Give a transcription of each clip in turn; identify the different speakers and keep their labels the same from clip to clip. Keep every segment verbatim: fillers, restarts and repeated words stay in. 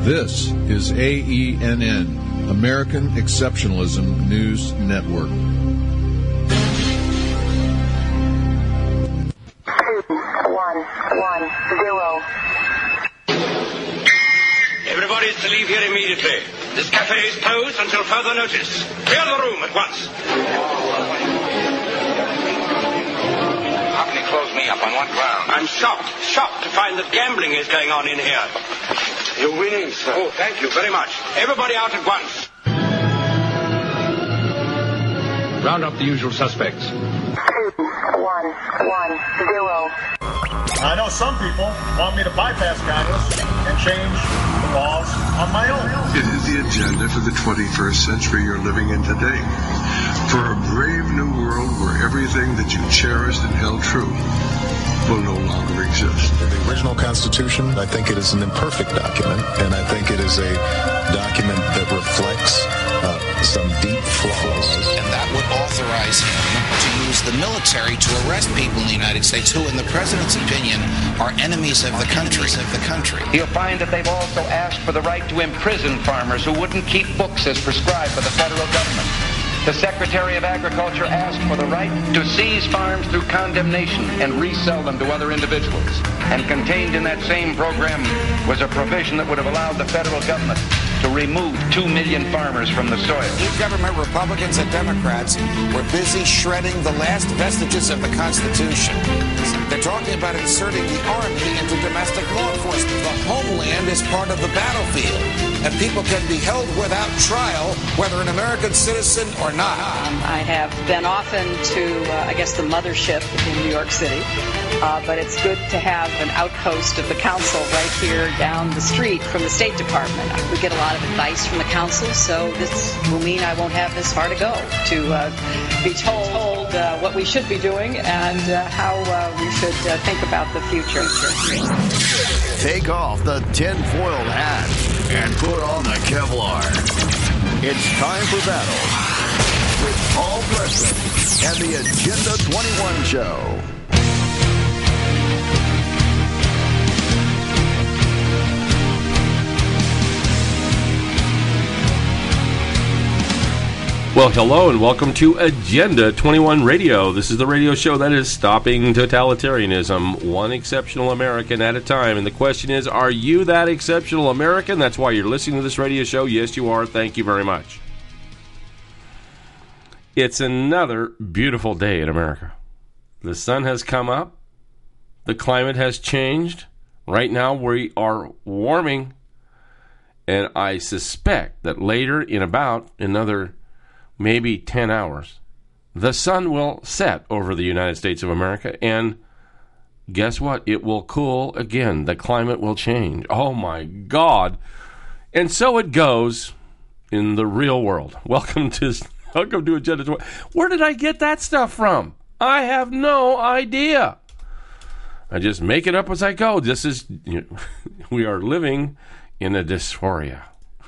Speaker 1: This is A E N N, American Exceptionalism News Network.
Speaker 2: Two, one, one, zero.
Speaker 3: Everybody is to leave here immediately. This cafe is closed until further notice. Clear the room at once. How can you close me up? On what ground? I'm shocked, shocked to find that gambling is going on in here. You're winning, sir. Oh, thank you very much. Everybody out at once.
Speaker 4: Round up the usual suspects.
Speaker 2: Two, one, one, zero.
Speaker 5: I know some people want me to bypass Congress and change the laws on my own.
Speaker 6: It is the agenda for the twenty-first century you're living in today. For a brave new world where everything that you cherished and held true will no longer exist.
Speaker 7: The original Constitution, I think it is an imperfect document, and I think it is a document that reflects uh, some deep flaws.
Speaker 8: And that would authorize him to use the military to arrest people in the United States who, in the president's opinion, are enemies of the country. Of the country.
Speaker 9: You'll find that they've also asked for the right to imprison farmers who wouldn't keep books as prescribed by the federal government. The Secretary of Agriculture asked for the right to seize farms through condemnation and resell them to other individuals. And contained in that same program was a provision that would have allowed the federal government to remove two million farmers from the soil.
Speaker 8: New government, Republicans and Democrats, were busy shredding the last vestiges of the Constitution. They're talking about inserting the Army into domestic law enforcement. The homeland is part of the battlefield, and people can be held without trial, whether an American citizen or not.
Speaker 10: Um, I have been often to, uh, I guess, the mothership in New York City, uh, but it's good to have an outpost of the council right here down the street from the State Department. We get a lot of advice from the council, so this will mean I won't have this far to go to uh, be told uh, what we should be doing and uh, how uh, we should uh, think about the future.
Speaker 11: Take off the tinfoil hat and put on the Kevlar. It's time for battle with Paul Preston and the Agenda twenty-one Show.
Speaker 12: Well, hello and welcome to Agenda twenty-one Radio. This is the radio show that is stopping totalitarianism, one exceptional American at a time. And the question is, are you that exceptional American? That's why you're listening to this radio show. Yes, you are. Thank you very much. It's another beautiful day in America. The sun has come up. The climate has changed. Right now we are warming. And I suspect that later, in about another maybe ten hours, the sun will set over the United States of America, and guess what? It will cool again. The climate will change. Oh, my God. And so it goes in the real world. Welcome to welcome to Agenda twenty. Where did I get that stuff from? I have no idea. I just make it up as I go. This is, you know, we are living in a dysphoria.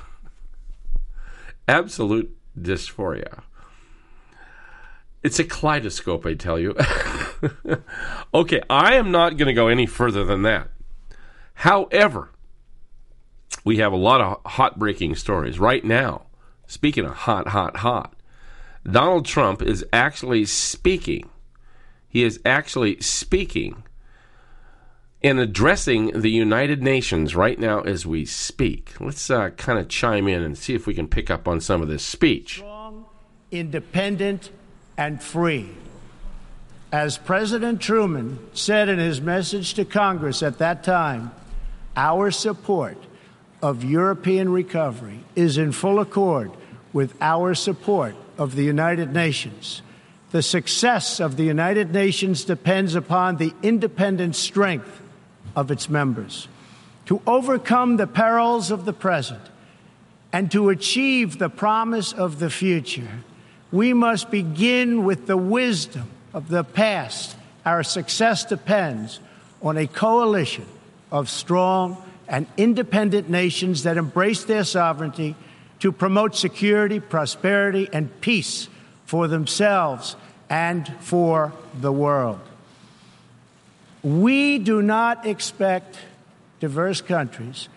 Speaker 12: Absolute dysphoria. It's a kaleidoscope, I tell you. Okay, I am not going to go any further than that. However, we have a lot of hot breaking stories right now. Speaking of hot, hot, hot, Donald Trump is actually speaking. He is actually speaking and addressing the United Nations right now as we speak. Let's uh, kind of chime in and see if we can pick up on some of this speech.
Speaker 13: Strong, independent, and free. As President Truman said in his message to Congress at that time, our support of European recovery is in full accord with our support of the United Nations. The success of the United Nations depends upon the independent strength of its members. To overcome the perils of the present and to achieve the promise of the future, we must begin with the wisdom of the past. Our success depends on a coalition of strong and independent nations that embrace their sovereignty to promote security, prosperity, and peace for themselves and for the world. We do not expect diverse countries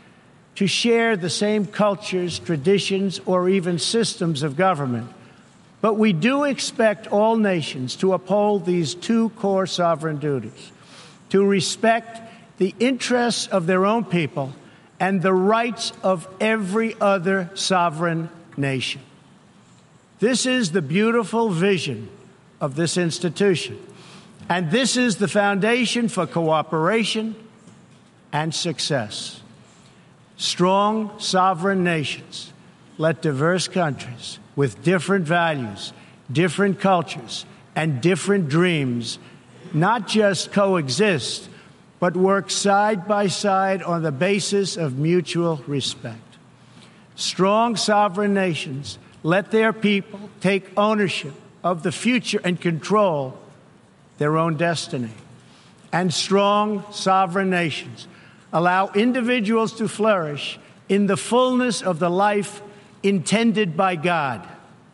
Speaker 13: to share the same cultures, traditions, or even systems of government. But we do expect all nations to uphold these two core sovereign duties: to respect the interests of their own people and the rights of every other sovereign nation. This is the beautiful vision of this institution, and this is the foundation for cooperation and success. Strong, sovereign nations let diverse countries with different values, different cultures, and different dreams not just coexist, but work side by side on the basis of mutual respect. Strong, sovereign nations let their people take ownership of the future and control their own destiny. And strong, sovereign nations allow individuals to flourish in the fullness of the life intended by God.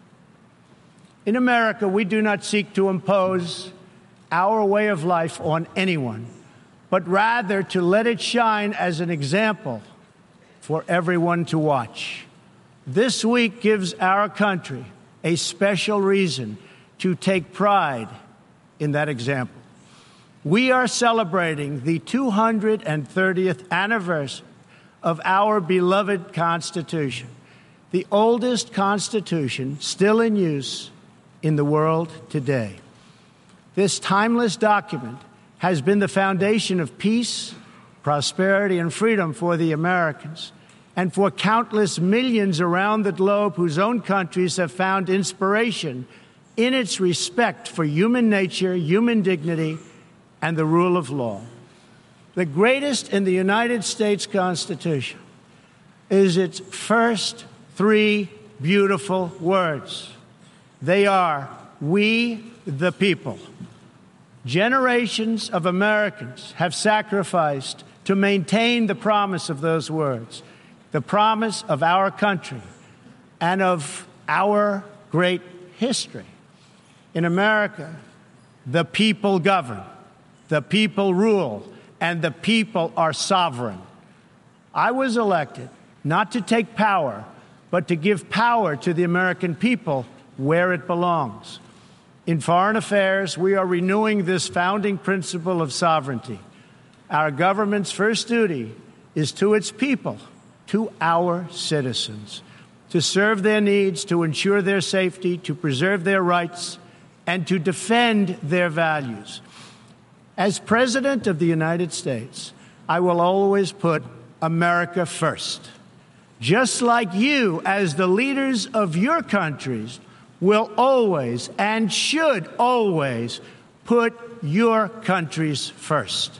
Speaker 13: In America, we do not seek to impose our way of life on anyone, but rather to let it shine as an example for everyone to watch. This week gives our country a special reason to take pride in that example. We are celebrating the two hundred thirtieth anniversary of our beloved Constitution, the oldest Constitution still in use in the world today. This timeless document has been the foundation of peace, prosperity, and freedom for the Americans and for countless millions around the globe whose own countries have found inspiration in its respect for human nature, human dignity, and the rule of law. The greatest in the United States Constitution is its first three beautiful words. They are, "We the people." Generations of Americans have sacrificed to maintain the promise of those words, the promise of our country and of our great history. In America, the people govern, the people rule, and the people are sovereign. I was elected not to take power, but to give power to the American people where it belongs. In foreign affairs, we are renewing this founding principle of sovereignty. Our government's first duty is to its people, to our citizens, to serve their needs, to ensure their safety, to preserve their rights, and to defend their values. As President of the United States, I will always put America first, just like you, as the leaders of your countries, will always and should always put your countries first.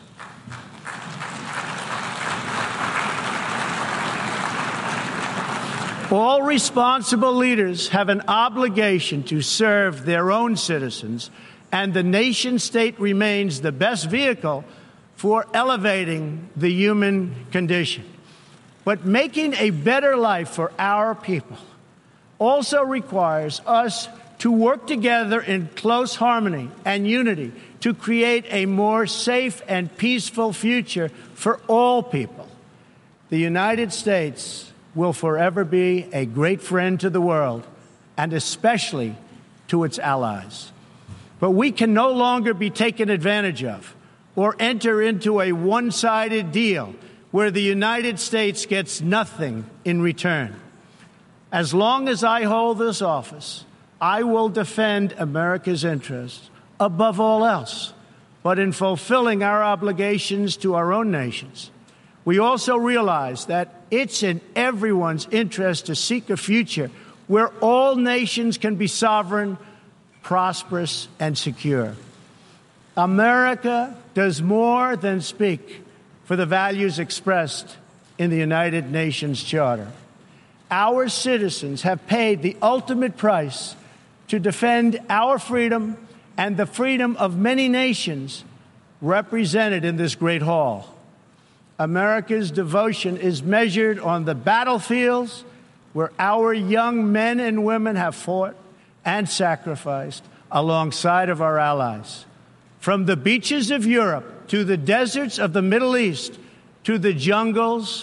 Speaker 13: All responsible leaders have an obligation to serve their own citizens, and the nation-state remains the best vehicle for elevating the human condition. But making a better life for our people also requires us to work together in close harmony and unity to create a more safe and peaceful future for all people. The United States will forever be a great friend to the world, and especially to its allies. But we can no longer be taken advantage of or enter into a one-sided deal where the United States gets nothing in return. As long as I hold this office, I will defend America's interests above all else. But in fulfilling our obligations to our own nations, we also realize that it's in everyone's interest to seek a future where all nations can be sovereign, prosperous, and secure. America does more than speak for the values expressed in the United Nations Charter. Our citizens have paid the ultimate price to defend our freedom and the freedom of many nations represented in this great hall. America's devotion is measured on the battlefields where our young men and women have fought and sacrificed alongside of our allies. From the beaches of Europe to the deserts of the Middle East to the jungles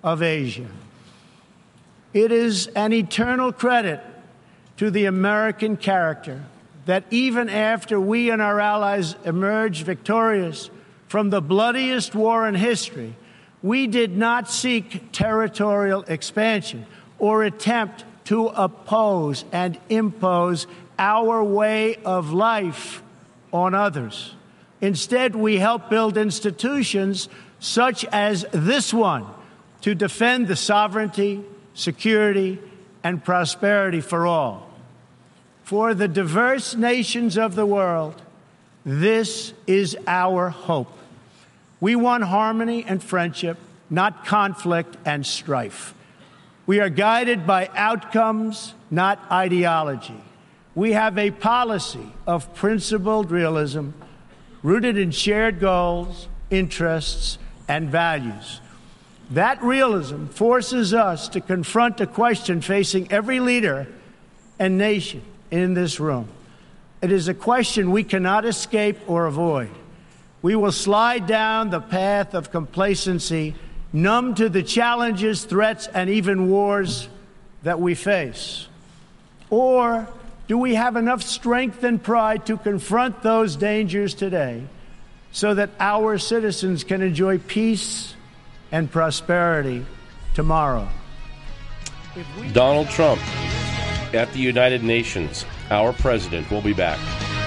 Speaker 13: of Asia. It is an eternal credit to the American character that even after we and our allies emerged victorious from the bloodiest war in history, we did not seek territorial expansion or attempt to oppose and impose our way of life on others. Instead, we helped build institutions such as this one to defend the sovereignty, security, and prosperity for all. For the diverse nations of the world, this is our hope. We want harmony and friendship, not conflict and strife. We are guided by outcomes, not ideology. We have a policy of principled realism rooted in shared goals, interests, and values. That realism forces us to confront a question facing every leader and nation in this room. It is a question we cannot escape or avoid. We will slide down the path of complacency, numb to the challenges, threats, and even wars that we face. Or do we have enough strength and pride to confront those dangers today so that our citizens can enjoy peace and prosperity tomorrow?
Speaker 12: Donald Trump at the United Nations. Our president will be back.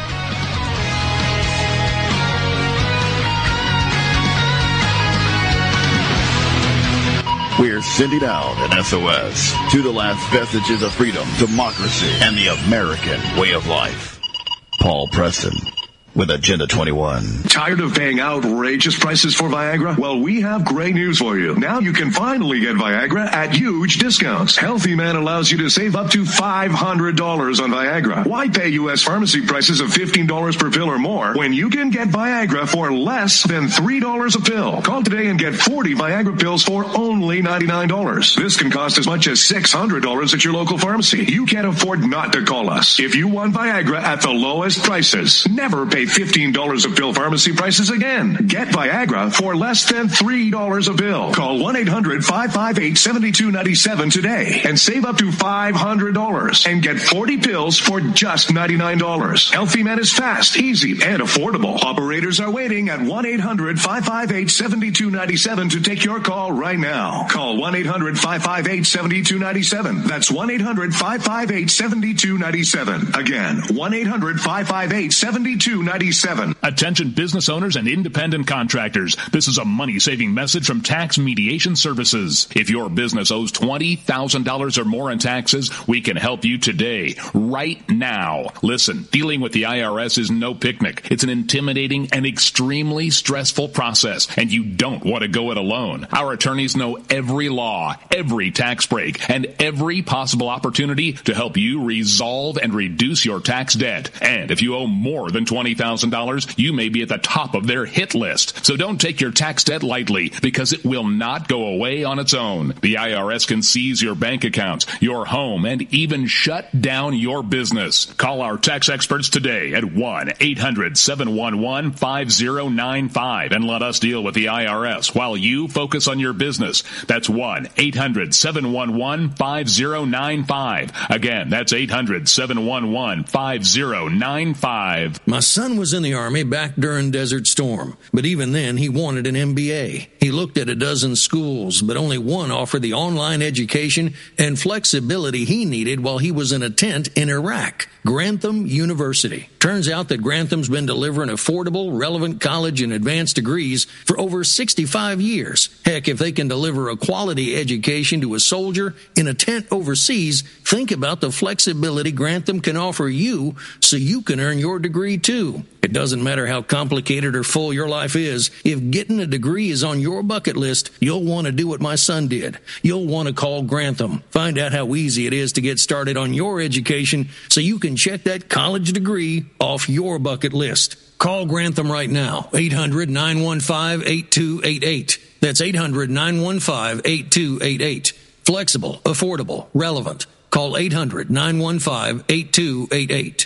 Speaker 11: We're sending out an S O S to the last vestiges of freedom, democracy, and the American way of life. Paul Preston with Agenda twenty-one.
Speaker 14: Tired of paying outrageous prices for Viagra? Well, we have great news for you. Now you can finally get Viagra at huge discounts. Healthy Man allows you to save up to five hundred dollars on Viagra. Why pay U S pharmacy prices of fifteen dollars per pill or more when you can get Viagra for less than three dollars a pill? Call today and get forty Viagra pills for only ninety-nine dollars. This can cost as much as six hundred dollars at your local pharmacy. You can't afford not to call us. If you want Viagra at the lowest prices, never pay fifteen dollars a pill pharmacy prices again. Get Viagra for less than three dollars a pill. Call one eight hundred, five five eight, seven two nine seven today and save up to five hundred dollars and get forty pills for just ninety-nine dollars. Healthy Man is fast, easy, and affordable. Operators are waiting at one eight hundred, five five eight, seven two nine seven to take your call right now. Call one eight hundred, five five eight, seven two nine seven. That's one eight hundred, five five eight, seven two nine seven. Again, one eight hundred, five five eight, seven two nine seven.
Speaker 15: Attention business owners and independent contractors. This is a money-saving message from Tax Mediation Services. If your business owes twenty thousand dollars or more in taxes, we can help you today, right now. Listen, dealing with the I R S is no picnic. It's an intimidating and extremely stressful process, and you don't want to go it alone. Our attorneys know every law, every tax break, and every possible opportunity to help you resolve and reduce your tax debt. And if you owe more than twenty thousand dollars, you may be at the top of their hit list. So don't take your tax debt lightly, because it will not go away on its own. The I R S can seize your bank accounts, your home, and even shut down your business. Call our tax experts today at one eight hundred, seven one one, five zero nine five and let us deal with the I R S while you focus on your business. That's one eight hundred, seven one one, five zero nine five. Again, that's eight hundred, seven one one, five zero nine five.
Speaker 16: My son was in the Army back during Desert Storm, but even then he wanted an M B A. He looked at a dozen schools, but only one offered the online education and flexibility he needed while he was in a tent in Iraq. Grantham University. Turns out that Grantham's been delivering affordable, relevant college and advanced degrees for over sixty-five years. Heck, if they can deliver a quality education to a soldier in a tent overseas, think about the flexibility Grantham can offer you so you can earn your degree too. It doesn't matter how complicated or full your life is. If getting a degree is on your bucket list, you'll want to do what my son did. You'll want to call Grantham. Find out how easy it is to get started on your education so you can check that college degree off your bucket list. Call Grantham right now. eight hundred, nine one five, eight two eight eight. That's eight hundred, nine one five, eight two eight eight. Flexible, affordable, relevant. Call eight hundred, nine one five, eight two eight eight.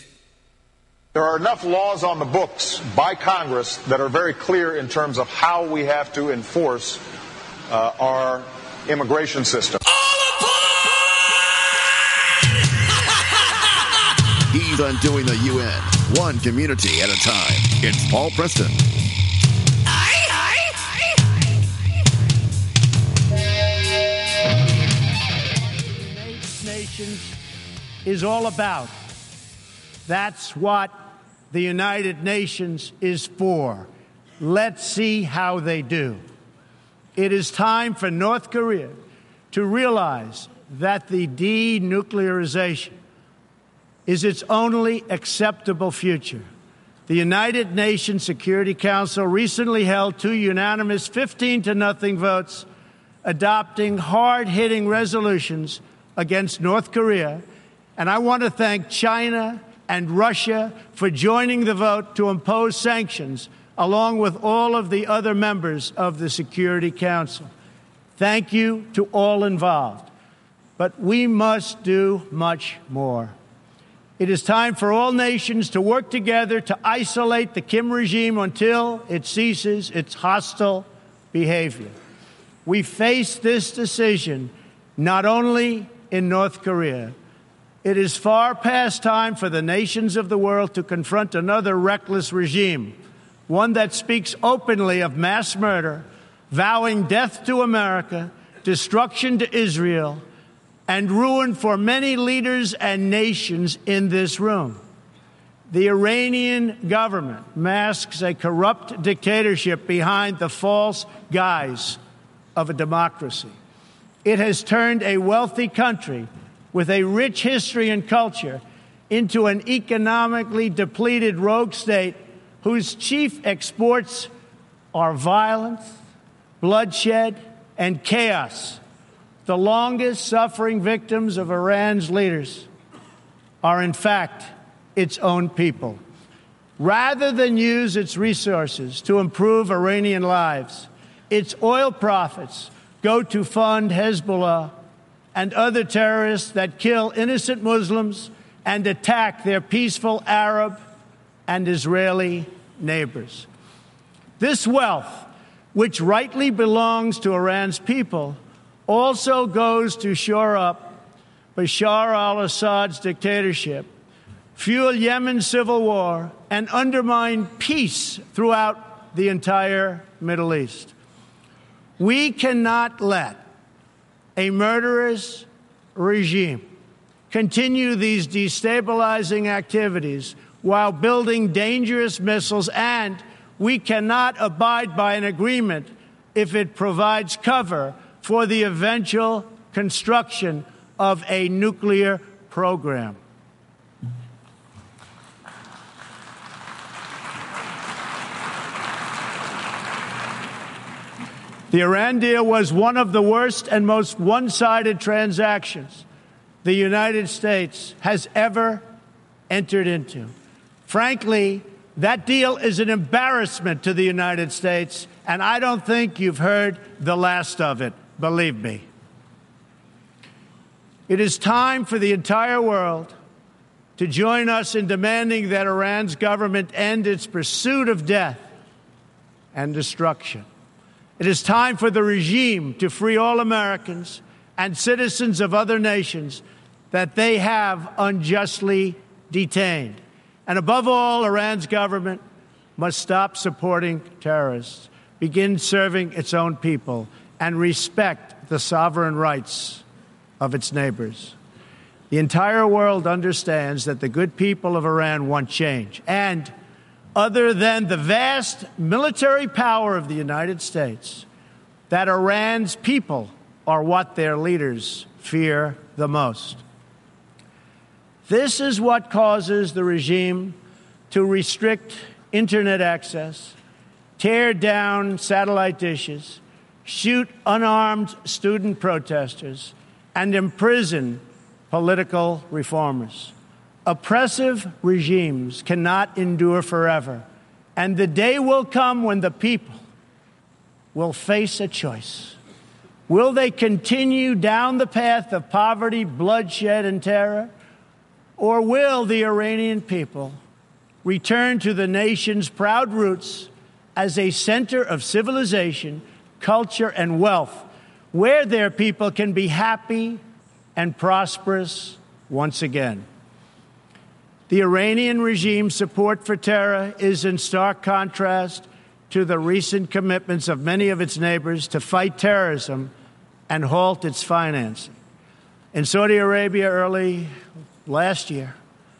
Speaker 5: There are enough laws on the books by Congress that are very clear in terms of how we have to enforce uh, our
Speaker 17: immigration system.
Speaker 11: He's undoing the U N, one community at a time. It's Paul Preston.
Speaker 13: United Nations is all about. That's what the United Nations is for. Let's see how they do. It is time for North Korea to realize that the denuclearization is its only acceptable future. The United Nations Security Council recently held two unanimous fifteen to nothing votes adopting hard-hitting resolutions against North Korea, and I want to thank China and Russia for joining the vote to impose sanctions along with all of the other members of the Security Council. Thank you to all involved. But we must do much more. It is time for all nations to work together to isolate the Kim regime until it ceases its hostile behavior. We face this decision not only in North Korea. It is far past time for the nations of the world to confront another reckless regime, one that speaks openly of mass murder, vowing death to America, destruction to Israel, and ruin for many leaders and nations in this room. The Iranian government masks a corrupt dictatorship behind the false guise of a democracy. It has turned a wealthy country with a rich history and culture into an economically depleted rogue state whose chief exports are violence, bloodshed, and chaos. The longest suffering victims of Iran's leaders are, in fact, its own people. Rather than use its resources to improve Iranian lives, its oil profits go to fund Hezbollah and other terrorists that kill innocent Muslims and attack their peaceful Arab and Israeli neighbors. This wealth, which rightly belongs to Iran's people, also goes to shore up Bashar al-Assad's dictatorship, fuel Yemen's civil war, and undermine peace throughout the entire Middle East. We cannot let a murderous regime continue these destabilizing activities while building dangerous missiles, and we cannot abide by an agreement if it provides cover for the eventual construction of a nuclear program. The Iran deal was one of the worst and most one-sided transactions the United States has ever entered into. Frankly, that deal is an embarrassment to the United States, and I don't think you've heard the last of it, believe me. It is time for the entire world to join us in demanding that Iran's government end its pursuit of death and destruction. It is time for the regime to free all Americans and citizens of other nations that they have unjustly detained. And above all, Iran's government must stop supporting terrorists, begin serving its own people, and respect the sovereign rights of its neighbors. The entire world understands that the good people of Iran want change. And other than the vast military power of the United States, that Iran's people are what their leaders fear the most. This is what causes the regime to restrict internet access, tear down satellite dishes, shoot unarmed student protesters, and imprison political reformers. Oppressive regimes cannot endure forever, and the day will come when the people will face a choice. Will they continue down the path of poverty, bloodshed, and terror, or will the Iranian people return to the nation's proud roots as a center of civilization, culture, and wealth, where their people can be happy and prosperous once again. The Iranian regime's support for terror is in stark contrast to the recent commitments of many of its neighbors to fight terrorism and halt its financing. In Saudi Arabia early last year,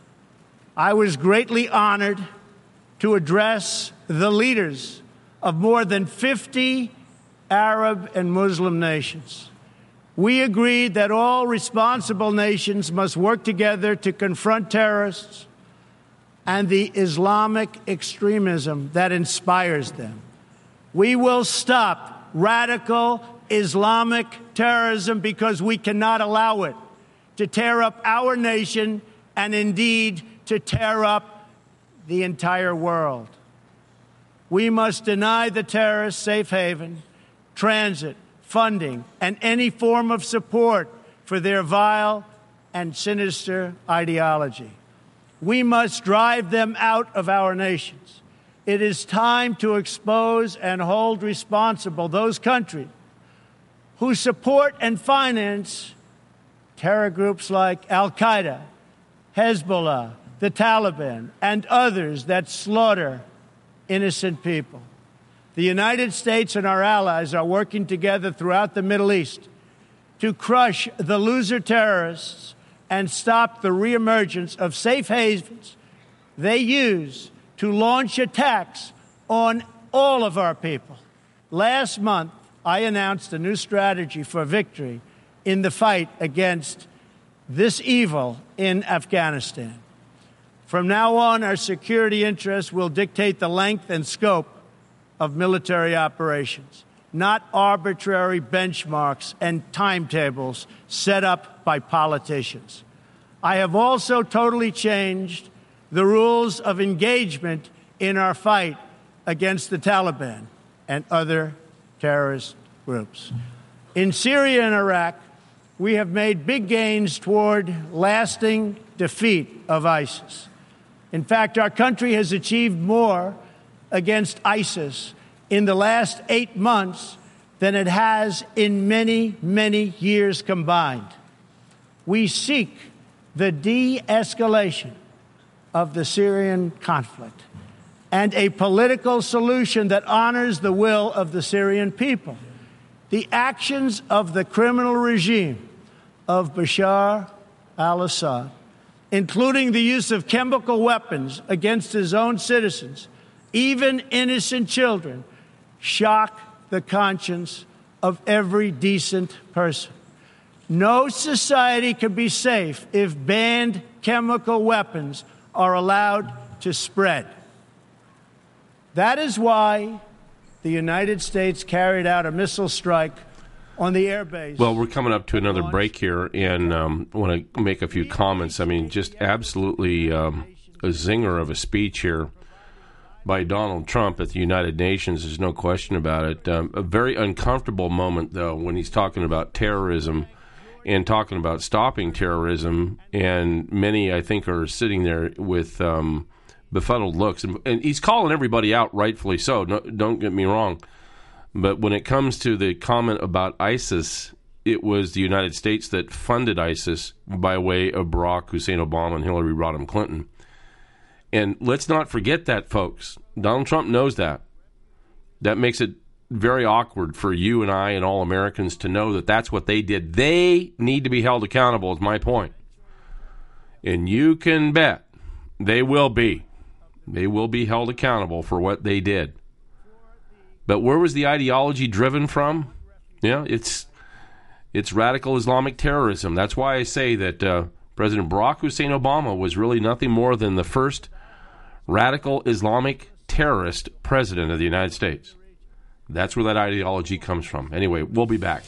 Speaker 13: I was greatly honored to address the leaders of more than fifty Arab and Muslim nations. We agreed that all responsible nations must work together to confront terrorists and the Islamic extremism that inspires them. We will stop radical Islamic terrorism because we cannot allow it to tear up our nation and indeed to tear up the entire world. We must deny the terrorists safe haven, transit, funding, and any form of support for their vile and sinister ideology. We must drive them out of our nations. It is time to expose and hold responsible those countries who support and finance terror groups like Al-Qaeda, Hezbollah, the Taliban, and others that slaughter innocent people. The United States and our allies are working together throughout the Middle East to crush the loser terrorists and stop the reemergence of safe havens they use to launch attacks on all of our people. Last month, I announced a new strategy for victory in the fight against this evil in Afghanistan. From now on, our security interests will dictate the length and scope of military operations, not arbitrary benchmarks and timetables set up by politicians. I have also totally changed the rules of engagement in our fight against the Taliban and other terrorist groups. In Syria and Iraq, we have made big gains toward lasting defeat of ISIS. In fact, our country has achieved more against ISIS in the last eight months than it has in many, many years combined. We seek the de-escalation of the Syrian conflict and a political solution that honors the will of the Syrian people. The actions of the criminal regime of Bashar al-Assad, including the use of chemical weapons against his own citizens, even innocent children, shock the conscience of every decent person. No society can be safe if banned chemical weapons are allowed to spread. That is why the United States carried out a missile strike on the airbase.
Speaker 12: Well, we're coming up to another break here, and um, I want to make a few comments. I mean, just absolutely um, a zinger of a speech here by Donald Trump at the United Nations. There's no question about it. Um, a very uncomfortable moment, though, when he's talking about terrorism and talking about stopping terrorism, and many, I think, are sitting there with um, befuddled looks. And, and he's calling everybody out, rightfully so, no, don't get me wrong. But when it comes to the comment about ISIS, it was the United States that funded ISIS by way of Barack Hussein Obama and Hillary Rodham Clinton. And let's not forget that, folks. Donald Trump knows that. That makes it very awkward for you and I and all Americans to know that that's what they did. They need to be held accountable, is my point. And you can bet they will be. They will be held accountable for what they did. But where was the ideology driven from? Yeah, it's it's radical Islamic terrorism. That's why I say that uh, President Barack Hussein Obama was really nothing more than the first radical Islamic terrorist president of the United States. That's where that ideology comes from. Anyway, we'll be back.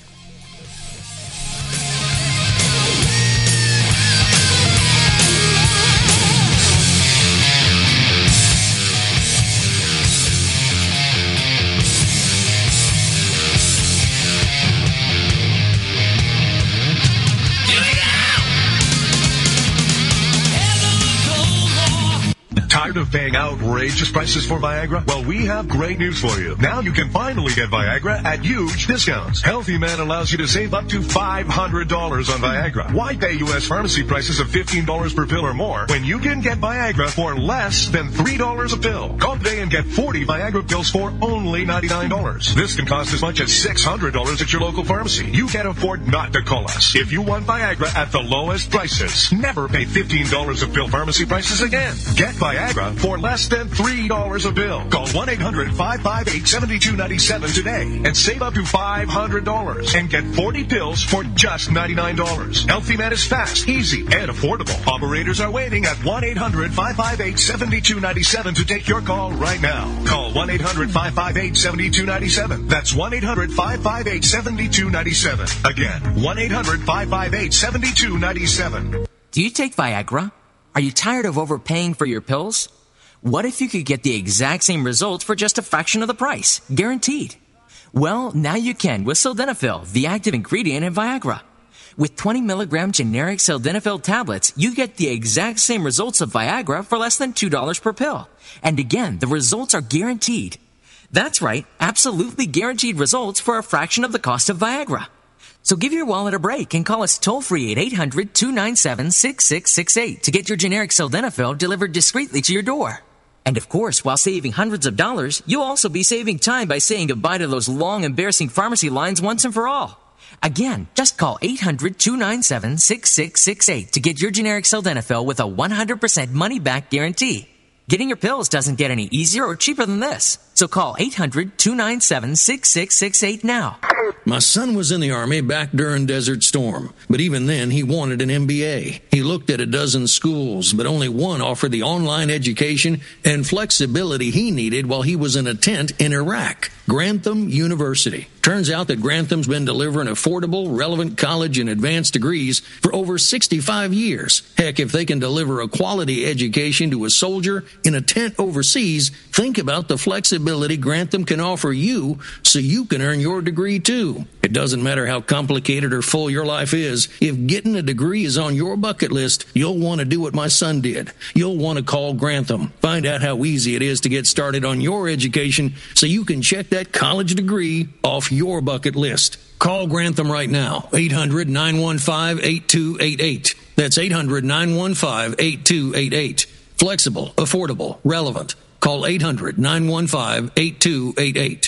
Speaker 14: Tired of paying outrageous prices for Viagra? Well, we have great news for you. Now you can finally get Viagra at huge discounts. Healthy Man allows you to save up to five hundred dollars on Viagra. Why pay U S pharmacy prices of fifteen dollars per pill or more when you can get Viagra for less than three dollars a pill? Call today and get forty Viagra pills for only ninety-nine dollars. This can cost as much as six hundred dollars at your local pharmacy. You can't afford not to call us. If you want Viagra at the lowest prices, never pay fifteen dollars a pill pharmacy prices again. Get Viagra for less than three dollars a pill. Call one eight hundred five five eight seven two nine seven today and save up to five hundred dollars and get forty pills for just ninety-nine dollars. Healthy Man is fast, easy, and affordable. Operators are waiting at one eight hundred five five eight seven two nine seven to take your call right now. Call one eight hundred five five eight seven two nine seven. That's one eight hundred five five eight seven two nine seven. Again, one eight hundred five five eight seven two nine seven.
Speaker 17: Do you take Viagra? Are you tired of overpaying for your pills? What if you could get the exact same results for just a fraction of the price? Guaranteed. Well, now you can with Sildenafil, the active ingredient in Viagra. With twenty milligram generic Sildenafil tablets, you get the exact same results of Viagra for less than two dollars per pill. And again, the results are guaranteed. That's right, absolutely guaranteed results for a fraction of the cost of Viagra. So give your wallet a break and call us toll-free at eight hundred two nine seven six six six eight to get your generic Sildenafil delivered discreetly to your door. And of course, while saving hundreds of dollars, you'll also be saving time by saying goodbye to those long, embarrassing pharmacy lines once and for all. Again, just call eight hundred two nine seven six six six eight to get your generic Sildenafil with a one hundred percent money-back guarantee. Getting your pills doesn't get any easier or cheaper than this. So call eight hundred two nine seven six six six eight now.
Speaker 16: My son was in the Army back during Desert Storm, but even then he wanted an M B A. He looked at a dozen schools, but only one offered the online education and flexibility he needed while he was in a tent in Iraq. Grantham University. Turns out that Grantham's been delivering affordable, relevant college and advanced degrees for over sixty-five years. Heck, if they can deliver a quality education to a soldier in a tent overseas, think about the flexibility Grantham can offer you so you can earn your degree too. It doesn't matter how complicated or full your life is. If getting a degree is on your bucket list, you'll want to do what my son did. You'll want to call Grantham. Find out how easy it is to get started on your education so you can check that college degree off your bucket list. Call Grantham right now. eight hundred nine one five eight two eight eight. That's eight hundred nine one five eight two eight eight. Flexible, affordable, relevant. Call eight hundred nine one five eight two eight eight.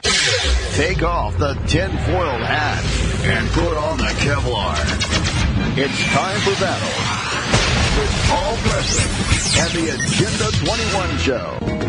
Speaker 11: Take off the tinfoil hat and put on the Kevlar. It's time for battle with Paul Blessing and the Agenda twenty-one Show.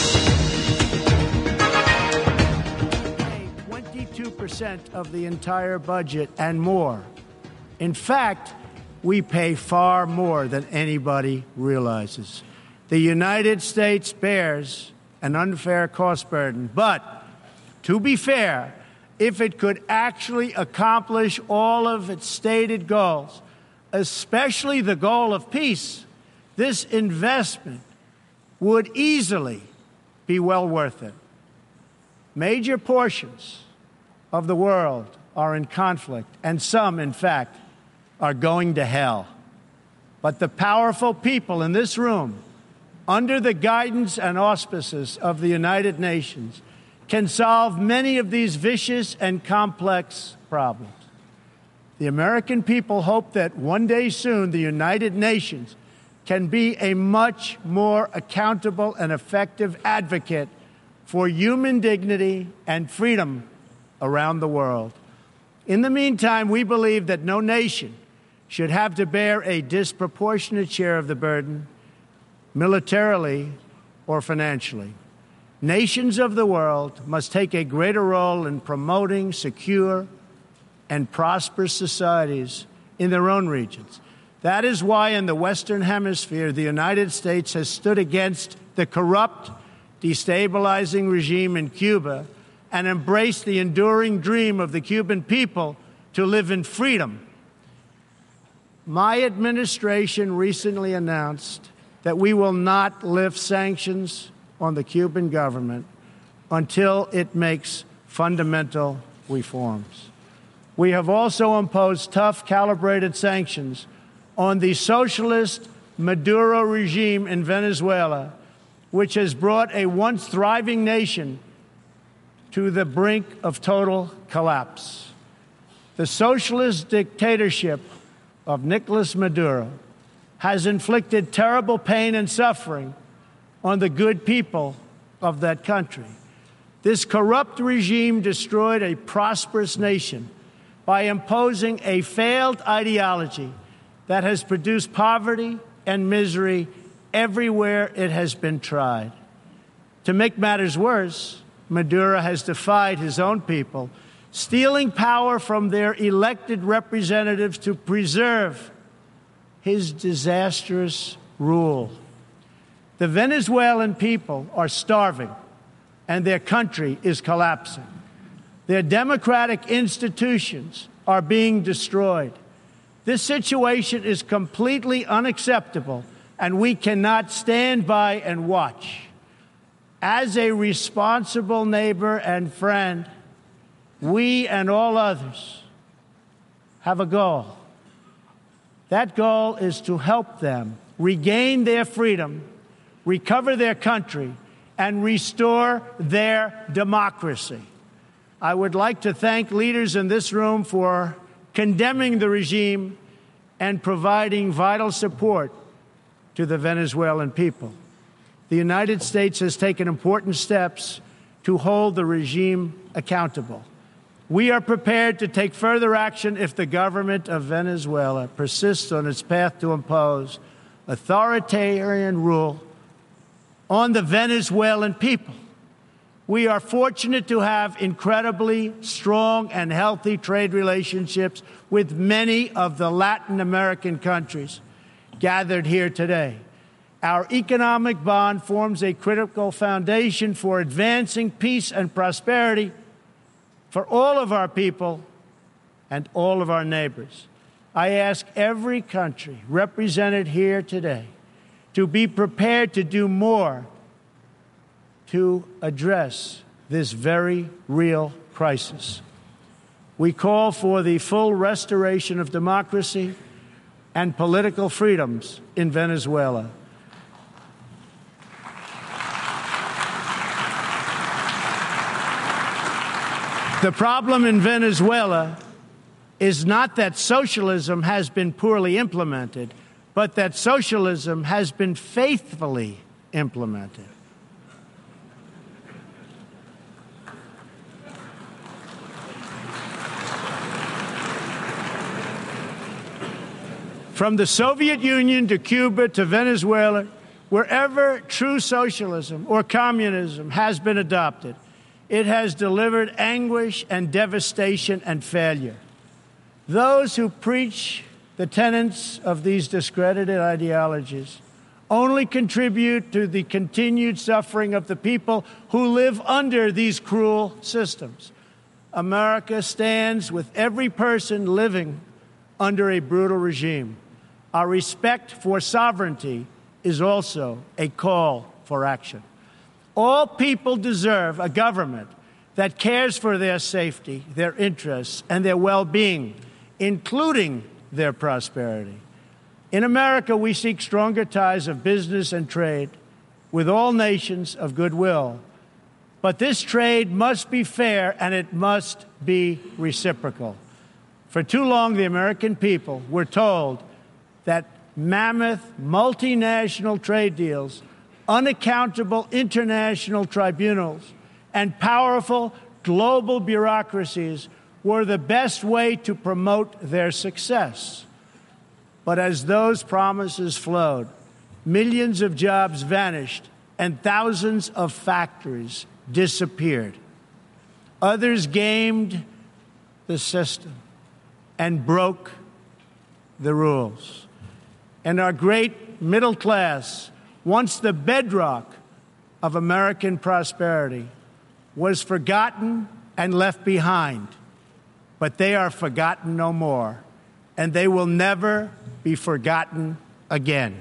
Speaker 13: twenty-two percent of the entire budget and more. In fact, we pay far more than anybody realizes. The United States bears an unfair cost burden, but to be fair, if it could actually accomplish all of its stated goals, especially the goal of peace, this investment would easily be well worth it. Major portions of the world are in conflict, and some, in fact, are going to hell. But the powerful people in this room, under the guidance and auspices of the United Nations, can solve many of these vicious and complex problems. The American people hope that one day soon the United Nations can be a much more accountable and effective advocate for human dignity and freedom around the world. In the meantime, we believe that no nation should have to bear a disproportionate share of the burden, militarily or financially. Nations of the world must take a greater role in promoting secure and prosperous societies in their own regions. That is why in the Western Hemisphere, the United States has stood against the corrupt, destabilizing regime in Cuba and embraced the enduring dream of the Cuban people to live in freedom. My administration recently announced that we will not lift sanctions on the Cuban government until it makes fundamental reforms. We have also imposed tough, calibrated sanctions on the socialist Maduro regime in Venezuela which has brought a once thriving nation to the brink of total collapse. The socialist dictatorship of Nicolas Maduro has inflicted terrible pain and suffering on the good people of that country. This corrupt regime destroyed a prosperous nation by imposing a failed ideology that has produced poverty and misery everywhere it has been tried. To make matters worse, Maduro has defied his own people, stealing power from their elected representatives to preserve his disastrous rule. The Venezuelan people are starving, and their country is collapsing. Their democratic institutions are being destroyed. This situation is completely unacceptable, and we cannot stand by and watch. As a responsible neighbor and friend, we and all others have a goal. That goal is to help them regain their freedom, recover their country, and restore their democracy. I would like to thank leaders in this room for condemning the regime and providing vital support to the Venezuelan people. The United States has taken important steps to hold the regime accountable. We are prepared to take further action if the government of Venezuela persists on its path to impose authoritarian rule on the Venezuelan people. We are fortunate to have incredibly strong and healthy trade relationships with many of the Latin American countries gathered here today. Our economic bond forms a critical foundation for advancing peace and prosperity for all of our people and all of our neighbors. I ask every country represented here today to be prepared to do more to address this very real crisis. We call for the full restoration of democracy and political freedoms in Venezuela. The problem in Venezuela is not that socialism has been poorly implemented, but that socialism has been faithfully implemented. From the Soviet Union to Cuba to Venezuela, wherever true socialism or communism has been adopted, it has delivered anguish and devastation and failure. Those who preach the tenets of these discredited ideologies only contribute to the continued suffering of the people who live under these cruel systems. America stands with every person living under a brutal regime. Our respect for sovereignty is also a call for action. All people deserve a government that cares for their safety, their interests, and their well-being, including their prosperity. In America, we seek stronger ties of business and trade with all nations of goodwill. But this trade must be fair and it must be reciprocal. For too long, the American people were told that mammoth multinational trade deals, unaccountable international tribunals, and powerful global bureaucracies were the best way to promote their success. But as those promises flowed, millions of jobs vanished and thousands of factories disappeared. Others gamed the system and broke the rules. And our great middle class, once the bedrock of American prosperity, was forgotten and left behind. But they are forgotten no more, and they will never be forgotten again.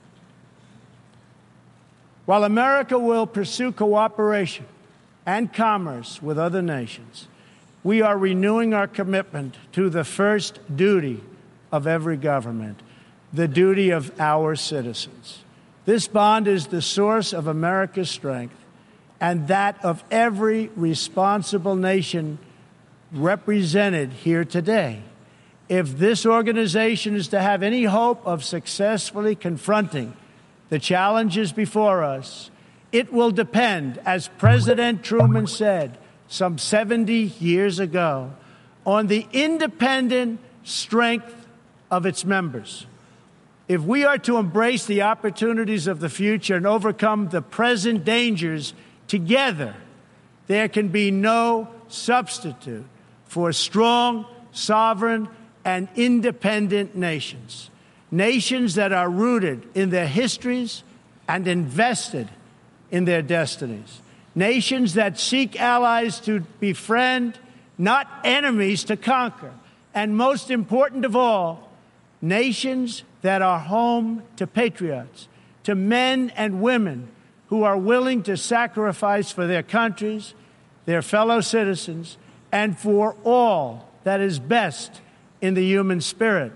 Speaker 13: While America will pursue cooperation and commerce with other nations, we are renewing our commitment to the first duty of every government, the duty of our citizens. This bond is the source of America's strength and that of every responsible nation represented here today. If this organization is to have any hope of successfully confronting the challenges before us, it will depend, as President Truman said some seventy years ago, on the independent strength of its members. If we are to embrace the opportunities of the future and overcome the present dangers together, there can be no substitute for strong, sovereign, and independent nations. Nations that are rooted in their histories and invested in their destinies. Nations that seek allies to befriend, not enemies to conquer. And most important of all, nations that are home to patriots, to men and women who are willing to sacrifice for their countries, their fellow citizens, and for all that is best in the human spirit.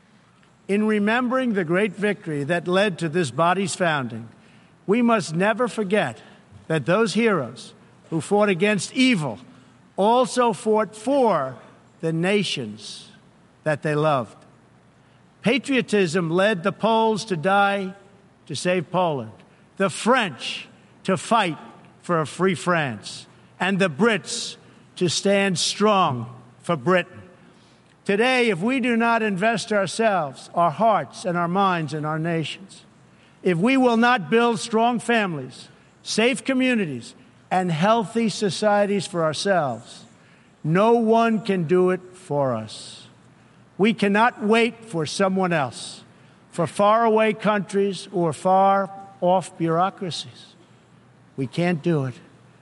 Speaker 13: In remembering the great victory that led to this body's founding, we must never forget that those heroes who fought against evil also fought for the nations that they loved. Patriotism led the Poles to die to save Poland, the French to fight for a free France, and the Brits to stand strong for Britain. Today, if we do not invest ourselves, our hearts, and our minds in our nations, if we will not build strong families, safe communities, and healthy societies for ourselves, no one can do it for us. We cannot wait for someone else, for faraway countries or far-off bureaucracies. We can't do it.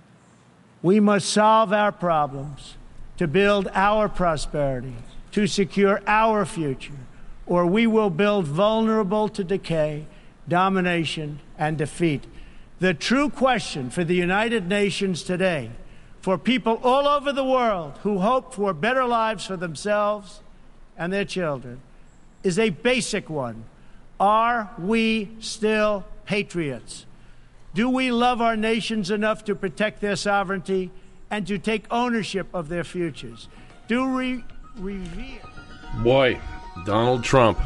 Speaker 13: We must solve our problems to build our prosperity, to secure our future, or we will build vulnerable to decay, domination, and defeat. The true question for the United Nations today, for people all over the world who hope for better lives for themselves and their children, is a basic one. Are we still patriots? Do we love our nations enough to protect their sovereignty and to take ownership of their futures? Do we revere?
Speaker 12: Boy, Donald Trump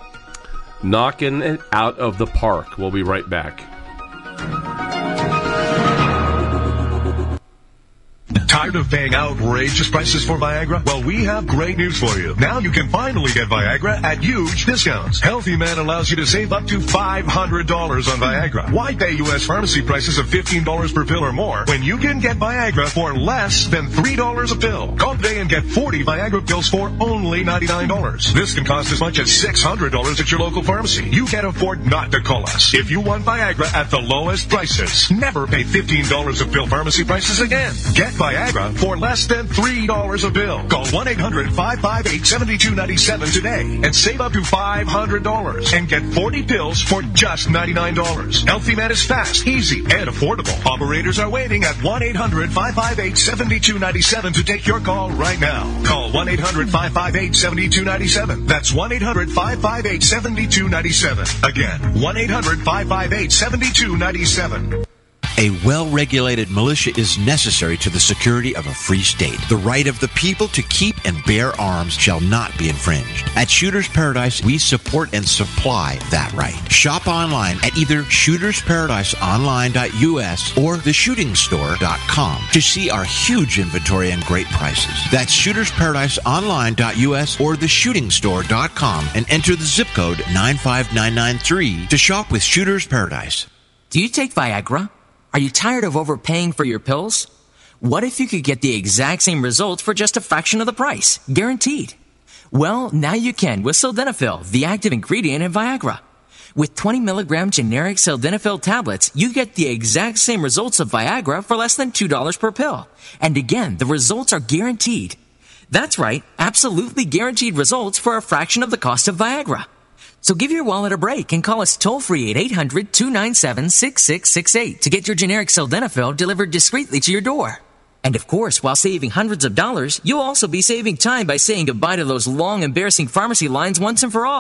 Speaker 12: knocking it out of the park. We'll be right back.
Speaker 14: Tired of paying outrageous prices for Viagra? Well, we have great news for you. Now you can finally get Viagra at huge discounts. Healthy Man allows you to save up to five hundred dollars on Viagra. Why pay U S pharmacy prices of fifteen dollars per pill or more when you can get Viagra for less than three dollars a pill? Call today and get forty Viagra pills for only ninety-nine dollars. This can cost as much as six hundred dollars at your local pharmacy. You can't afford not to call us. If you want Viagra at the lowest prices, never pay fifteen dollars a pill pharmacy prices again. Get Viagra for less than three dollars a pill. Call one eight hundred five five eight seven two nine seven today and save up to five hundred dollars and get forty pills for just ninety-nine dollars. Healthy Man is fast, easy, and affordable. Operators are waiting at one eight hundred five five eight seven two nine seven to take your call right now. Call one eight hundred five five eight seven two nine seven. That's one eight hundred five five eight seven two nine seven. Again, one eight hundred five five eight seven two nine seven.
Speaker 18: A well-regulated militia is necessary to the security of a free state. The right of the people to keep and bear arms shall not be infringed. At Shooters Paradise, we support and supply that right. Shop online at either shooters paradise online dot U S or the shooting store dot com to see our huge inventory and great prices. That's shooters paradise online dot U S or the shooting store dot com and enter the zip code nine five nine nine three to shop with Shooters Paradise.
Speaker 17: Do you take Viagra? Are you tired of overpaying for your pills? What if you could get the exact same results for just a fraction of the price? Guaranteed. Well, now you can with Sildenafil, the active ingredient in Viagra. With twenty milligram generic Sildenafil tablets, you get the exact same results of Viagra for less than two dollars per pill. And again, the results are guaranteed. That's right, absolutely guaranteed results for a fraction of the cost of Viagra. So give your wallet a break and call us toll-free at eight hundred two nine seven six six six eight to get your generic Sildenafil delivered discreetly to your door. And of course, while saving hundreds of dollars, you'll also be saving time by saying goodbye to those long, embarrassing pharmacy lines once and for all.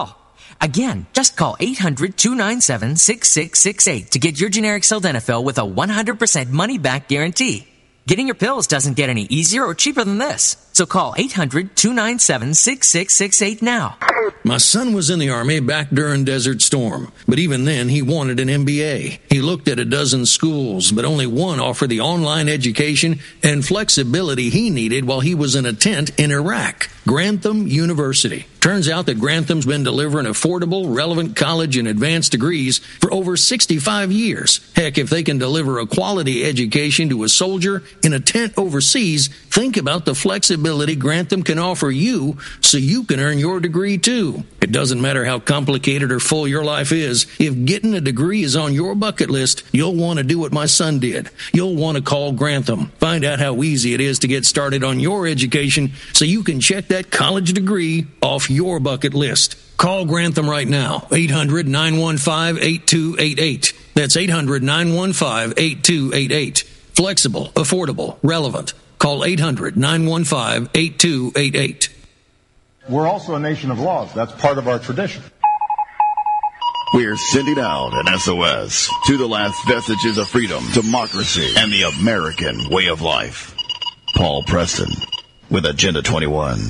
Speaker 17: Again, just call eight hundred, two nine seven, six six six eight to get your generic sildenafil with a one hundred percent money-back guarantee. Getting your pills doesn't get any easier or cheaper than this. So call eight hundred, two nine seven, six six six eight now.
Speaker 16: My son was in the Army back during Desert Storm, but even then he wanted an M B A. He looked at a dozen schools, but only one offered the online education and flexibility he needed while he was in a tent in Iraq. Grantham University. Turns out that Grantham's been delivering affordable, relevant college and advanced degrees for over sixty-five years. Heck, if they can deliver a quality education to a soldier in a tent overseas, think about the flexibility Grantham can offer you so you can earn your degree too. It doesn't matter how complicated or full your life is. If getting a degree is on your bucket list, you'll want to do what my son did. You'll want to call Grantham. Find out how easy it is to get started on your education so you can check that college degree off your bucket list. Call Grantham right now. eight hundred, nine one five, eight two eight eight. That's eight hundred, nine one five, eight two eight eight. Flexible, affordable, relevant. Call eight hundred, nine one five, eight two eight eight.
Speaker 5: We're also a nation of laws. That's part of our tradition.
Speaker 11: We're sending out an S O S to the last vestiges of freedom, democracy, and the American way of life. Paul Preston with Agenda twenty-one.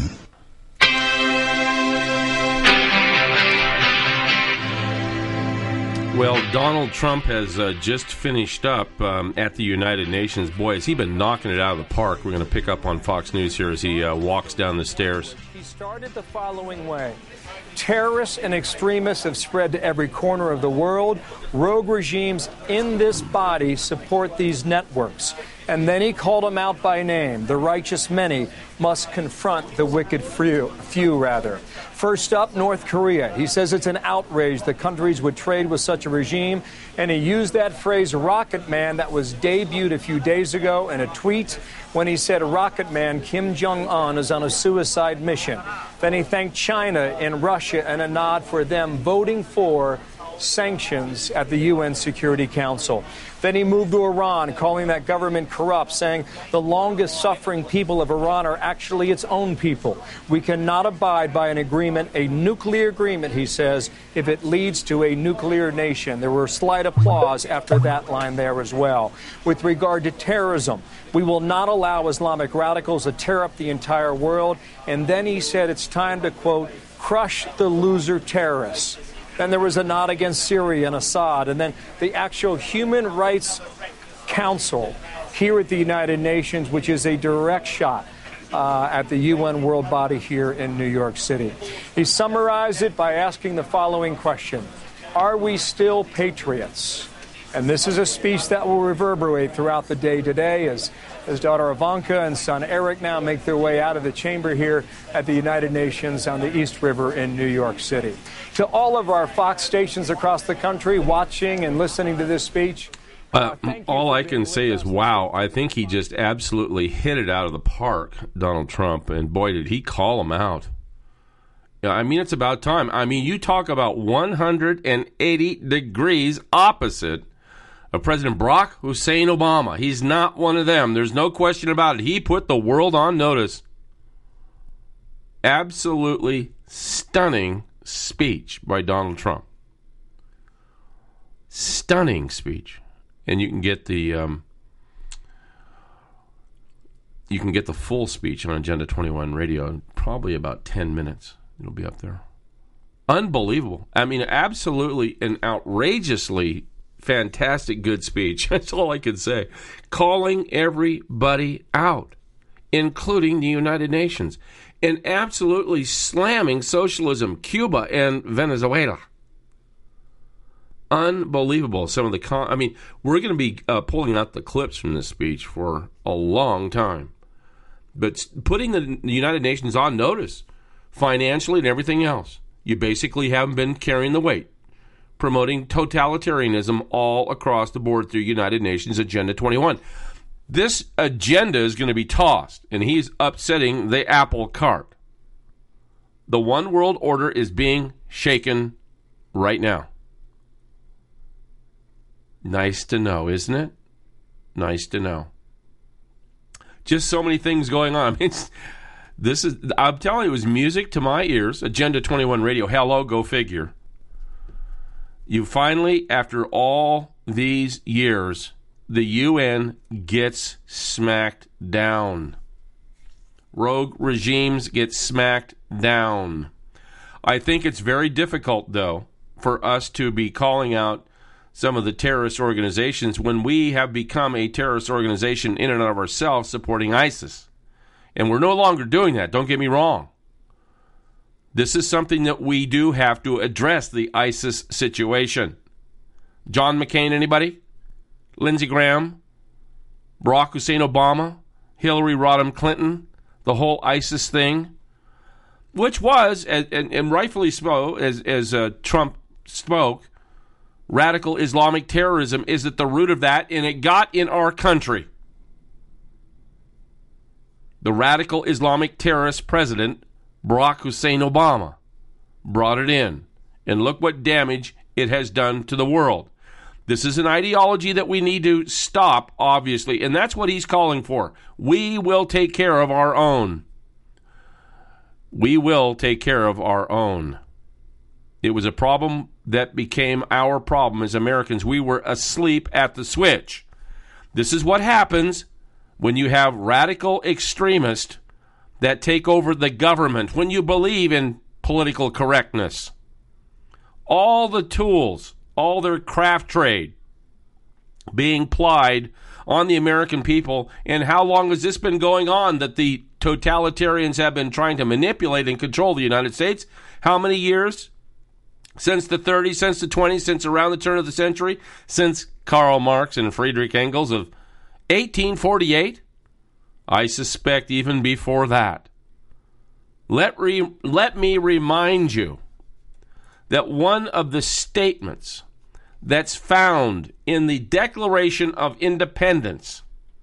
Speaker 12: Well, Donald Trump has uh, just finished up um, at the United Nations. Boy, has he been knocking it out of the park. We're going to pick up on Fox News here as he uh, walks down the stairs.
Speaker 19: He started the following way. Terrorists and extremists have spread to every corner of the world. Rogue regimes in this body support these networks. And then he called them out by name. The righteous many must confront the wicked few, few rather. First up, North Korea. He says it's an outrage that countries would trade with such a regime. And he used that phrase, Rocket Man, that was debuted a few days ago in a tweet when he said Rocket Man Kim Jong-un is on a suicide mission. Then he thanked China and Russia in a nod for them voting for sanctions at the U N Security Council. Then he moved to Iran, calling that government corrupt, saying the longest suffering people of Iran are actually its own people. We cannot abide by an agreement, a nuclear agreement, he says, if it leads to a nuclear nation. There were slight applause after that line there as well. With regard to terrorism, we will not allow Islamic radicals to tear up the entire world. And then he said it's time to, quote, crush the loser terrorists. Then there was a nod against Syria and Assad. And then the actual Human Rights Council here at the United Nations, which is a direct shot uh, at the U N world body here in New York City. He summarized it by asking the following question. Are we still patriots? And this is a speech that will reverberate throughout the day today as his daughter Ivanka and son Eric now make their way out of the chamber here at the United Nations on the East River in New York City. To all of our Fox stations across the country watching and listening to this speech,
Speaker 12: uh, all I can say is, wow, I think he just absolutely hit it out of the park, Donald Trump, and boy, did he call him out. Yeah, I mean, it's about time. I mean, you talk about one hundred eighty degrees opposite of President Barack Hussein Obama. He's not one of them. There's no question about it. He put the world on notice. Absolutely stunning speech by Donald Trump. Stunning speech. And you can get the um, you can get the full speech on Agenda twenty-one radio in probably about ten minutes. It'll be up there. Unbelievable. I mean, absolutely an outrageously fantastic good speech. That's all I can say. Calling everybody out, including the United Nations, and absolutely slamming socialism, Cuba, and Venezuela. Unbelievable. Some of the, con- I mean, we're going to be uh, pulling out the clips from this speech for a long time. But putting the United Nations on notice, financially and everything else, you basically haven't been carrying the weight. Promoting totalitarianism all across the board through United Nations Agenda twenty-one. This agenda is going to be tossed, and he's upsetting the apple cart. The one world order is being shaken right now. Nice to know, isn't it? Nice to know. Just so many things going on. It's This is, I'm telling you, it was music to my ears. Agenda twenty-one Radio. Hello, go figure. You finally, after all these years, the U N gets smacked down. Rogue regimes get smacked down. I think it's very difficult, though, for us to be calling out some of the terrorist organizations when we have become a terrorist organization in and of ourselves supporting ISIS. And we're no longer doing that, don't get me wrong. This is something that we do have to address, the ISIS situation. John McCain, anybody? Lindsey Graham? Barack Hussein Obama? Hillary Rodham Clinton? The whole ISIS thing? Which was, and, and, and rightfully so, as, as uh, Trump spoke, radical Islamic terrorism is at the root of that, and it got in our country. The radical Islamic terrorist president, Barack Hussein Obama, brought it in. And look what damage it has done to the world. This is an ideology that we need to stop, obviously, and that's what he's calling for. We will take care of our own. We will take care of our own. It was a problem that became our problem as Americans. We were asleep at the switch. This is what happens when you have radical extremists that take over the government, when you believe in political correctness. All the tools, all their craft trade being plied on the American people. And how long has this been going on that the totalitarians have been trying to manipulate and control the United States? How many years? Since the thirties, since the twenties, since around the turn of the century, since Karl Marx and Friedrich Engels of eighteen forty-eight? I suspect even before that. Let, re- let me remind you that one of the statements that's found in the Declaration of Independence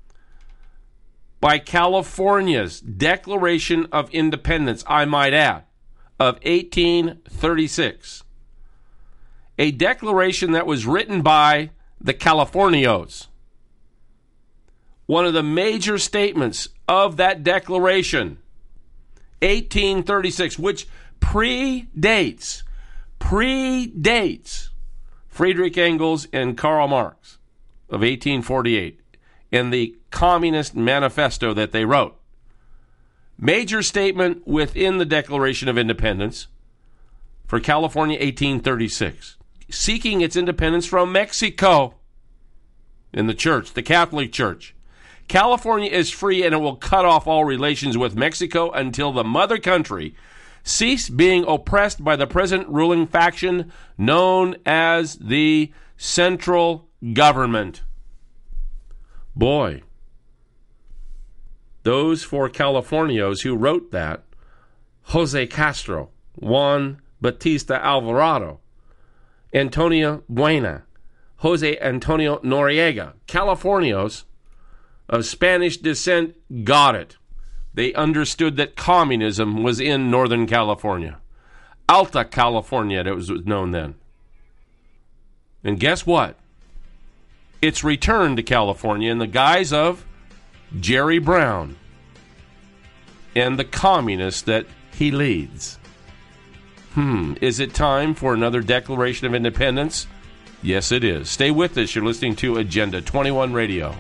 Speaker 12: by California's Declaration of Independence, I might add, of eighteen thirty-six, a declaration that was written by the Californios. One of the major statements of that declaration, eighteen thirty-six, which predates, predates Friedrich Engels and Karl Marx of eighteen forty-eight and the Communist Manifesto that they wrote. Major statement within the Declaration of Independence for California, eighteen thirty-six, seeking its independence from Mexico in the church, the Catholic Church. California is free and it will cut off all relations with Mexico until the mother country cease being oppressed by the present ruling faction known as the Central Government. Boy, those four Californios who wrote that, Jose Castro, Juan Bautista Alvarado, Antonio Buena, Jose Antonio Noriega, Californios of Spanish descent, got it. They understood that communism was in Northern California. Alta California, it was known then. And guess what? It's returned to California in the guise of Jerry Brown and the communists that he leads. Hmm, is it time for another Declaration of Independence? Yes, it is. Stay with us. You're listening to Agenda twenty-one Radio.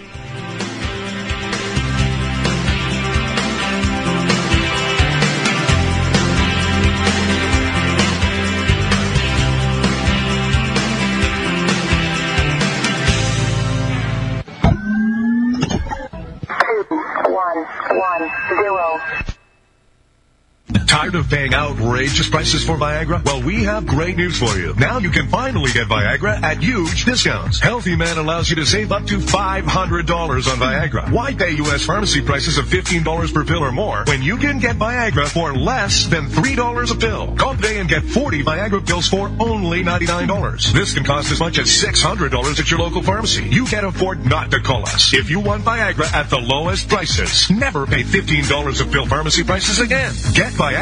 Speaker 14: Tired of paying outrageous prices for Viagra? Well, we have great news for you. Now you can finally get Viagra at huge discounts. Healthy Man allows you to save up to five hundred dollars on Viagra. Why pay U S pharmacy prices of fifteen dollars per pill or more when you can get Viagra for less than three dollars a pill? Call today and get forty Viagra pills for only ninety-nine dollars. This can cost as much as six hundred dollars at your local pharmacy. You can't afford not to call us. If you want Viagra at the lowest prices, never pay fifteen dollars a pill pharmacy prices again. Get Viagra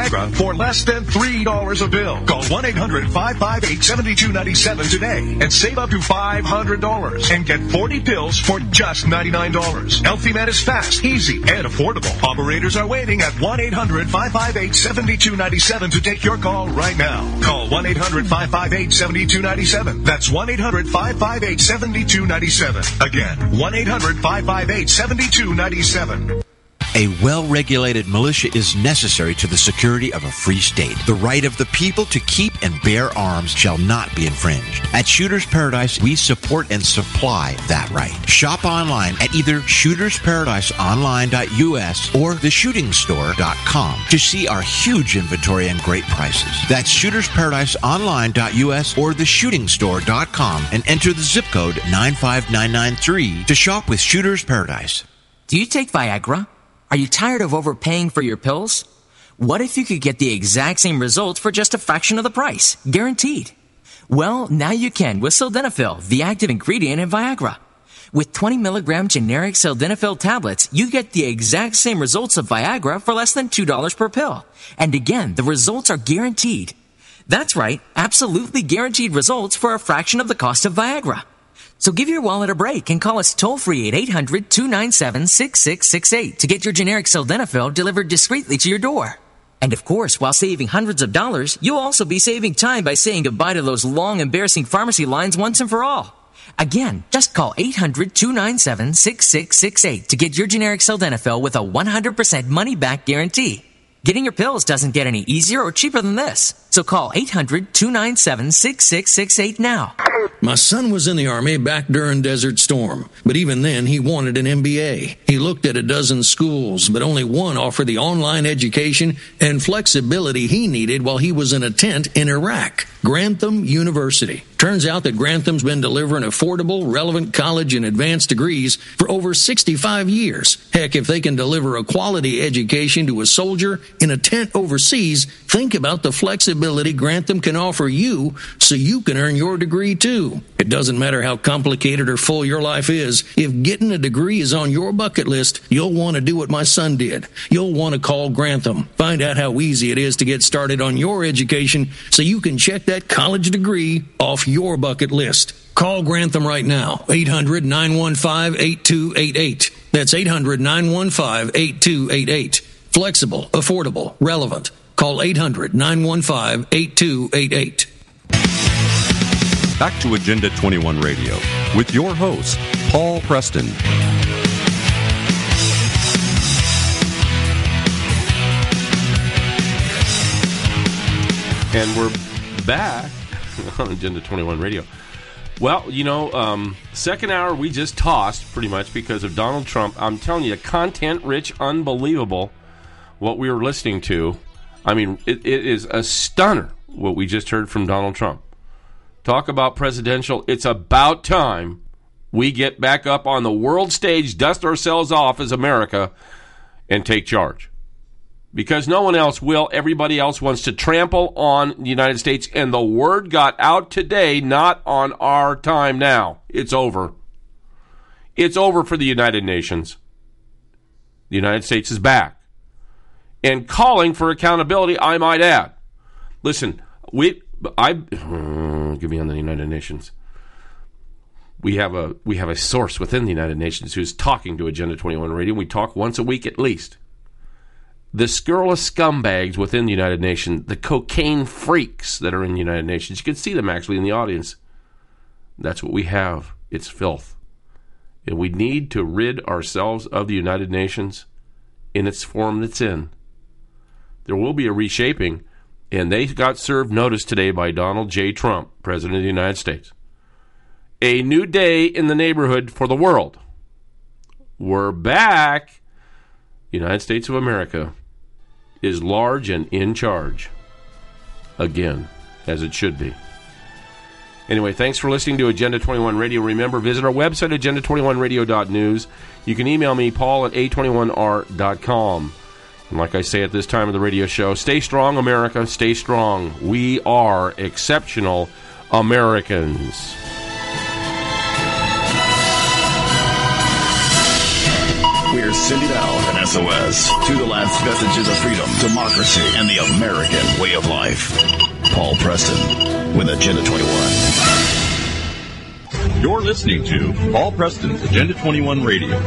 Speaker 14: Viagra for less than three dollars a pill. Call one eight hundred, five five eight, seven two nine seven today and save up to five hundred dollars and get forty pills for just ninety-nine dollars. Healthy Man is fast, easy, and affordable. Operators are waiting at one eight hundred, five five eight, seven two nine seven to take your call right now. Call one eight hundred, five five eight, seven two nine seven. That's one eight hundred, five five eight, seven two nine seven. Again, one eight hundred, five five eight, seven two nine seven.
Speaker 18: A well-regulated militia is necessary to the security of a free state. The right of the people to keep and bear arms shall not be infringed. At Shooters Paradise, we support and supply that right. Shop online at either shooters paradise online dot U S or the shooting store dot com to see our huge inventory and great prices. That's shooters paradise online dot U S or the shooting store dot com and enter the zip code nine five nine nine three to shop with Shooters Paradise.
Speaker 17: Do you take Viagra? Are you tired of overpaying for your pills? What if you could get the exact same results for just a fraction of the price? Guaranteed. Well, now you can with Sildenafil, the active ingredient in Viagra. With twenty milligram generic Sildenafil tablets, you get the exact same results of Viagra for less than two dollars per pill. And again, the results are guaranteed. That's right, absolutely guaranteed results for a fraction of the cost of Viagra. So give your wallet a break and call us toll-free at eight hundred, two nine seven, six six six eight to get your generic Sildenafil delivered discreetly to your door. And of course, while saving hundreds of dollars, you'll also be saving time by saying goodbye to those long, embarrassing pharmacy lines once and for all. Again, just call eight hundred, two nine seven, six six six eight to get your generic Sildenafil with a one hundred percent money-back guarantee. Getting your pills doesn't get any easier or cheaper than this. So call eight hundred, two nine seven, six six six eight now.
Speaker 16: My son was in the Army back during Desert Storm, but even then he wanted an M B A. He looked at a dozen schools, but only one offered the online education and flexibility he needed while he was in a tent in Iraq. Grantham University. Turns out that Grantham's been delivering affordable, relevant college and advanced degrees for over sixty-five years. Heck, if they can deliver a quality education to a soldier in a tent overseas, think about the flexibility Grantham can offer you so you can earn your degree too. It doesn't matter how complicated or full your life is. If getting a degree is on your bucket list, you'll want to do what my son did. You'll want to call Grantham. Find out how easy it is to get started on your education so you can check that college degree off your bucket list. Call Grantham right now. eight hundred, nine one five, eight two eight eight. That's eight hundred, nine one five, eight two eight eight. Flexible, affordable, relevant. Call eight hundred, nine one five, eight two eight eight.
Speaker 20: Back to Agenda twenty-one Radio with your host, Paul Preston.
Speaker 12: And we're back on Agenda twenty-one Radio. Well, you know, um, second hour we just tossed pretty much because of Donald Trump. I'm telling you, content-rich, unbelievable what we were listening to. I mean, it, it is a stunner what we just heard from Donald Trump. Talk about presidential. It's about time we get back up on the world stage, dust ourselves off as America, and take charge. Because no one else will. Everybody else wants to trample on the United States. And the word got out today, not on our time now. It's over. It's over for the United Nations. The United States is back. And calling for accountability, I might add. Listen, we, I, uh, give me on the United Nations. We have a we have a source within the United Nations who's talking to Agenda twenty-one Radio. We talk once a week at least. The scurrilous scumbags within the United Nations, the cocaine freaks that are in the United Nations. You can see them actually in the audience. That's what we have. It's filth. And we need to rid ourselves of the United Nations in its form that's in. There will be a reshaping, and they got served notice today by Donald J. Trump, President of the United States. A new day in the neighborhood for the world. We're back. United States of America is large and in charge. Again, as it should be. Anyway, thanks for listening to Agenda twenty-one Radio. Remember, visit our website, agenda twenty-one radio dot news. You can email me, paul at a twenty-one r dot com. And like I say at this time of the radio show, stay strong, America, stay strong. We are exceptional Americans.
Speaker 21: We're
Speaker 11: Cindy Dow and S O S. To the last vestiges of freedom, democracy, and the American way of life. Paul Preston with Agenda twenty-one.
Speaker 20: You're listening to Paul Preston's Agenda twenty-one Radio.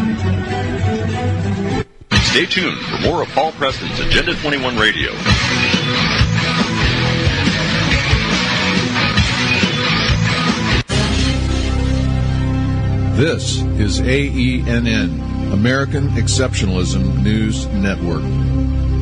Speaker 20: Stay tuned for more of Paul Preston's Agenda twenty-one Radio.
Speaker 1: This is A E N N, American Exceptionalism News Network.